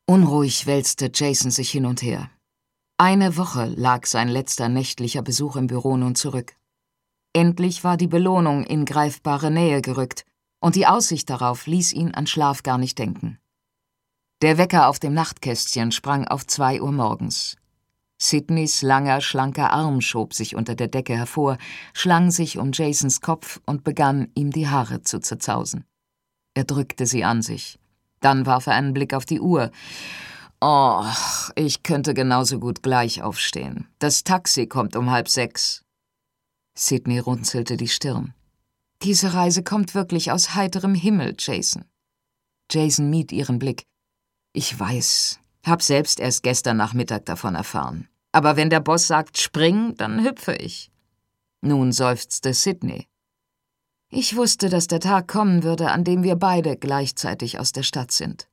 Unruhig wälzte Jason sich hin und her. Eine Woche lag sein letzter nächtlicher Besuch im Büro nun zurück. Endlich war die Belohnung in greifbare Nähe gerückt, und die Aussicht darauf ließ ihn an Schlaf gar nicht denken. Der Wecker auf dem Nachtkästchen sprang auf 2 Uhr morgens. Sydneys langer, schlanker Arm schob sich unter der Decke hervor, schlang sich um Jasons Kopf und begann, ihm die Haare zu zerzausen. Er drückte sie an sich. Dann warf er einen Blick auf die Uhr. »Oh, ich könnte genauso gut gleich aufstehen. Das Taxi kommt um 5:30. Sydney runzelte die Stirn. »Diese Reise kommt wirklich aus heiterem Himmel, Jason.« Jason mied ihren Blick. »Ich weiß, hab selbst erst gestern Nachmittag davon erfahren. Aber wenn der Boss sagt, spring, dann hüpfe ich.« Nun seufzte Sydney. »Ich wusste, dass der Tag kommen würde, an dem wir beide gleichzeitig aus der Stadt sind.«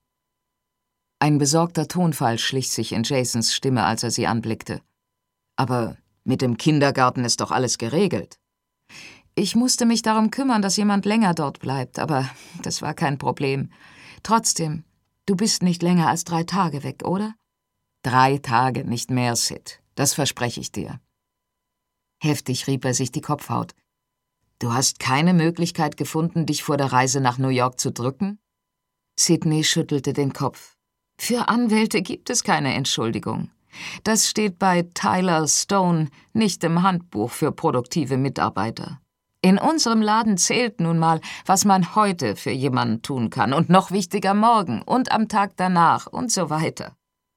Ein besorgter Tonfall schlich sich in Jasons Stimme, als er sie anblickte. »Aber mit dem Kindergarten ist doch alles geregelt.« »Ich musste mich darum kümmern, dass jemand länger dort bleibt, aber das war kein Problem. Trotzdem, du bist nicht länger als 3 Tage weg, oder?« 3 Tage, nicht mehr, Sid. Das verspreche ich dir.« Heftig rieb er sich die Kopfhaut. »Du hast keine Möglichkeit gefunden, dich vor der Reise nach New York zu drücken?« Sydney schüttelte den Kopf. »Für Anwälte gibt es keine Entschuldigung. Das steht bei Tyler Stone nicht im Handbuch für produktive Mitarbeiter. In unserem Laden zählt nun mal, was man heute für jemanden tun kann und noch wichtiger morgen und am Tag danach und so weiter.«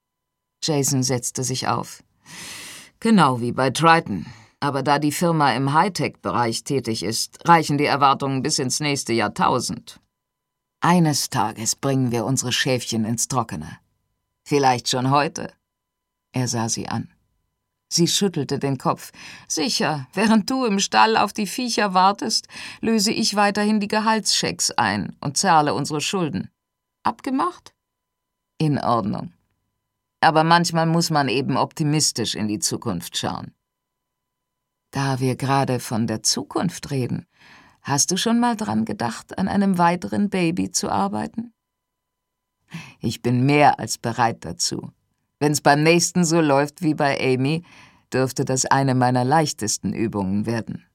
Jason setzte sich auf. »Genau wie bei Triton. Aber da die Firma im Hightech-Bereich tätig ist, reichen die Erwartungen bis ins nächste Jahrtausend. Eines Tages bringen wir unsere Schäfchen ins Trockene. Vielleicht schon heute.« Er sah sie an. Sie schüttelte den Kopf. »Sicher, während du im Stall auf die Viecher wartest, löse ich weiterhin die Gehaltschecks ein und zahle unsere Schulden. Abgemacht?« »In Ordnung. Aber manchmal muss man eben optimistisch in die Zukunft schauen.« »Da wir gerade von der Zukunft reden, hast du schon mal dran gedacht, an einem weiteren Baby zu arbeiten?« »Ich bin mehr als bereit dazu. Wenn's beim nächsten so läuft wie bei Amy, dürfte das eine meiner leichtesten Übungen werden.«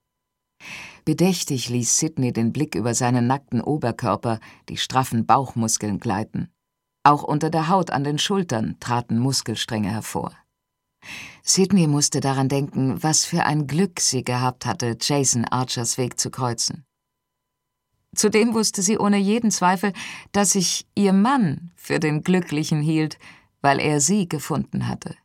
Bedächtig ließ Sydney den Blick über seinen nackten Oberkörper, die straffen Bauchmuskeln gleiten. Auch unter der Haut an den Schultern traten Muskelstränge hervor. Sydney musste daran denken, was für ein Glück sie gehabt hatte, Jason Archers Weg zu kreuzen. Zudem wusste sie ohne jeden Zweifel, dass sich ihr Mann für den Glücklichen hielt, weil er sie gefunden hatte.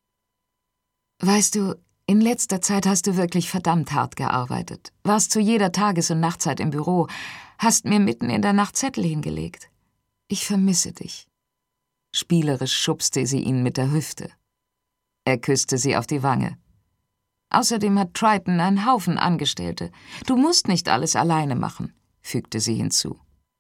»Weißt du, in letzter Zeit hast du wirklich verdammt hart gearbeitet, warst zu jeder Tages- und Nachtzeit im Büro, hast mir mitten in der Nacht Zettel hingelegt. Ich vermisse dich.« Spielerisch schubste sie ihn mit der Hüfte. Er küsste sie auf die Wange. »Außerdem hat Triton einen Haufen Angestellte. Du musst nicht alles alleine machen«, fügte sie hinzu.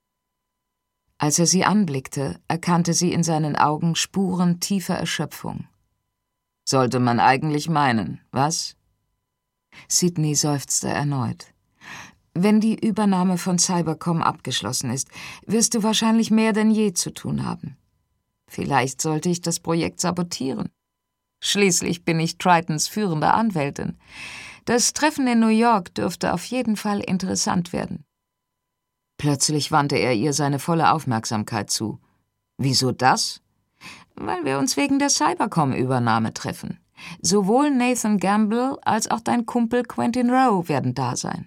Als er sie anblickte, erkannte sie in seinen Augen Spuren tiefer Erschöpfung. »Sollte man eigentlich meinen, was?« Sydney seufzte erneut. »Wenn die Übernahme von Cybercom abgeschlossen ist, wirst du wahrscheinlich mehr denn je zu tun haben. Vielleicht sollte ich das Projekt sabotieren. Schließlich bin ich Tritons führende Anwältin. Das Treffen in New York dürfte auf jeden Fall interessant werden.« Plötzlich wandte er ihr seine volle Aufmerksamkeit zu. »Wieso das?« »Weil wir uns wegen der Cybercom-Übernahme treffen. Sowohl Nathan Gamble als auch dein Kumpel Quentin Rowe werden da sein.«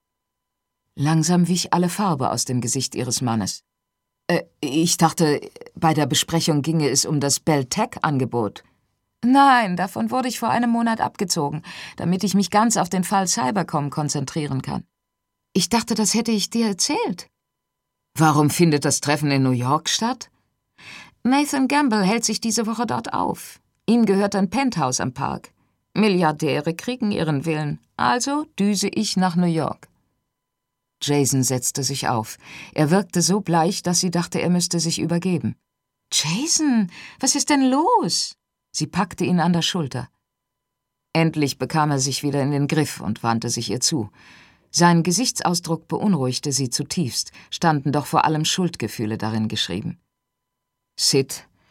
Langsam wich alle Farbe aus dem Gesicht ihres Mannes. Ich dachte, bei der Besprechung ginge es um das Bell-Tech-Angebot.« »Nein, davon wurde ich vor einem Monat abgezogen, damit ich mich ganz auf den Fall Cybercom konzentrieren kann. Ich dachte, das hätte ich dir erzählt.« »Warum findet das Treffen in New York statt?« »Nathan Gamble hält sich diese Woche dort auf. Ihm gehört ein Penthouse am Park. Milliardäre kriegen ihren Willen, also düse ich nach New York.« Jason setzte sich auf. Er wirkte so bleich, dass sie dachte, er müsste sich übergeben. »Jason, was ist denn los?« Sie packte ihn an der Schulter. Endlich bekam er sich wieder in den Griff und wandte sich ihr zu. Sein Gesichtsausdruck beunruhigte sie zutiefst, standen doch vor allem Schuldgefühle darin geschrieben. »Sid,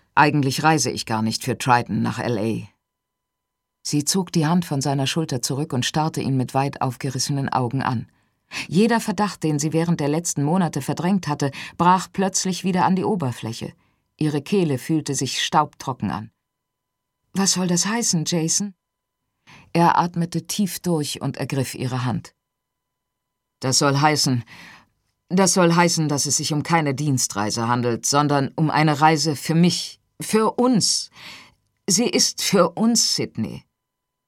Eigentlich reise ich gar nicht für Triton nach L.A.« Sie zog die Hand von seiner Schulter zurück und starrte ihn mit weit aufgerissenen Augen an. Jeder Verdacht, den sie während der letzten Monate verdrängt hatte, brach plötzlich wieder an die Oberfläche. Ihre Kehle fühlte sich staubtrocken an. »Was soll das heißen, Jason?« Er atmete tief durch und ergriff ihre Hand. Das soll heißen, dass es sich um keine Dienstreise handelt, sondern um eine Reise für mich, für uns. Sie ist für uns, Sydney.